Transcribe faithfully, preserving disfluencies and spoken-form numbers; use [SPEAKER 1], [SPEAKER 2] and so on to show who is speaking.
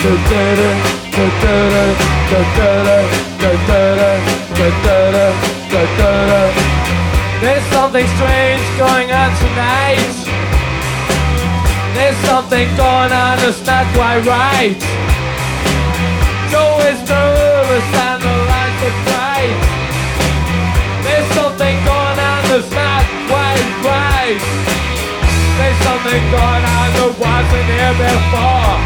[SPEAKER 1] There's something strange going on tonight. There's something going on that's not quite right. Joe is nervous and the lights are bright. There's something going on that's not quite right. There's something going on that wasn't here before.